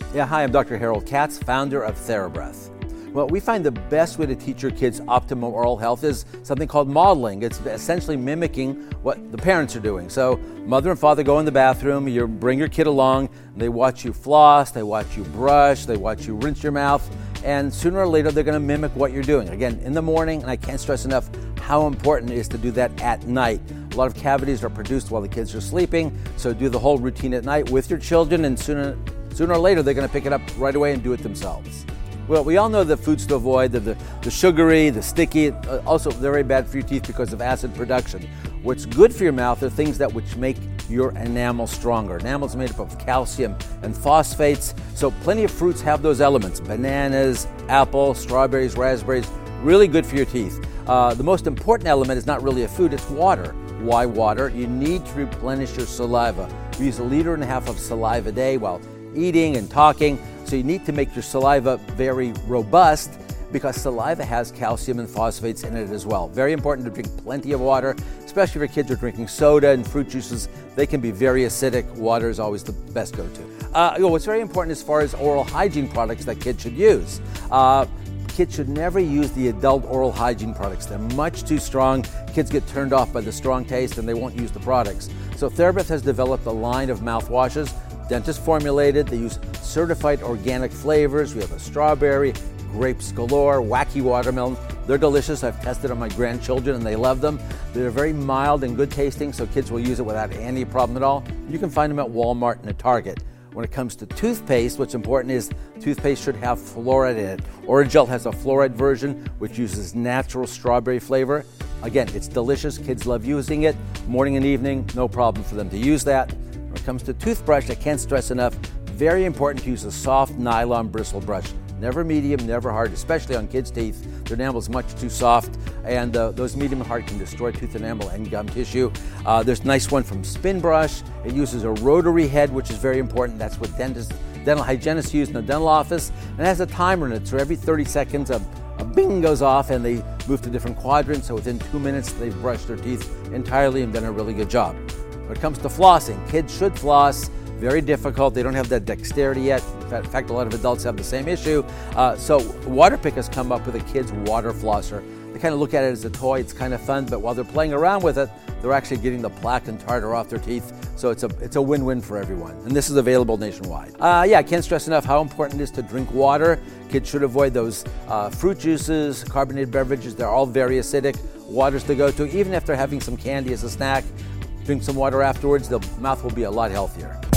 Yeah, hi, I'm Dr. Harold Katz, founder of TheraBreath. Well, we find the best way to teach your kids optimal oral health is something called modeling. It's essentially mimicking what the parents are doing. So mother and father go in the bathroom, you bring your kid along, and they watch you floss, they watch you brush, they watch you rinse your mouth, and sooner or later they're going to mimic what you're doing. Again, in the morning, and I can't stress enough how important it is to do that at night. A lot of cavities are produced while the kids are sleeping, so do the whole routine at night with your children, and sooner or later they're going to pick it up right away and do it themselves. Well, we all know the foods to avoid, the sugary, the sticky, also they're very bad for your teeth because of acid production. What's good for your mouth are things which make your enamel stronger. Enamel is made up of calcium and phosphates, so plenty of fruits have those elements. Bananas, apples, strawberries, raspberries, really good for your teeth. The most important element is not really a food, it's water. Why water? You need to replenish your saliva. We use 1.5 liters of saliva a day while eating and talking. So you need to make your saliva very robust because saliva has calcium and phosphates in it as well. Very important to drink plenty of water, especially if your kids are drinking soda and fruit juices. They can be very acidic. Water is always the best go-to. What's very important as far as oral hygiene products that kids should use. Kids should never use the adult oral hygiene products. They're much too strong. Kids get turned off by the strong taste and they won't use the products. So TheraBreath has developed a line of mouthwashes, dentist formulated. They use certified organic flavors. We have a strawberry, grapes galore, wacky watermelon. They're delicious. I've tested on my grandchildren and they love them. They're very mild and good tasting, so kids will use it without any problem at all. You can find them at Walmart and at Target. When it comes to toothpaste, what's important is toothpaste should have fluoride in it. Orajel has a fluoride version which uses natural strawberry flavor. Again, it's delicious. Kids love using it. Morning and evening, no problem for them to use that. When it comes to toothbrush, I can't stress enough, very important to use a soft nylon bristle brush. Never medium, never hard, especially on kids' teeth. Their enamel is much too soft, and those medium and hard can destroy tooth enamel and gum tissue. There's a nice one from Spin Brush. It uses a rotary head, which is very important. That's what dental hygienists use in the dental office. And it has a timer in it, so every 30 seconds a bing goes off and they move to different quadrants, so within 2 minutes they've brushed their teeth entirely and done a really good job. When it comes to flossing, kids should floss. Very difficult. They don't have that dexterity yet. In fact, a lot of adults have the same issue. So Waterpik has come up with a kid's water flosser. They kind of look at it as a toy. It's kind of fun, but while they're playing around with it, they're actually getting the plaque and tartar off their teeth. So it's a win-win for everyone. And this is available nationwide. I can't stress enough how important it is to drink water. Kids should avoid those fruit juices, carbonated beverages. They're all very acidic. Water's the go-to. Even if they're having some candy as a snack, drink some water afterwards, the mouth will be a lot healthier.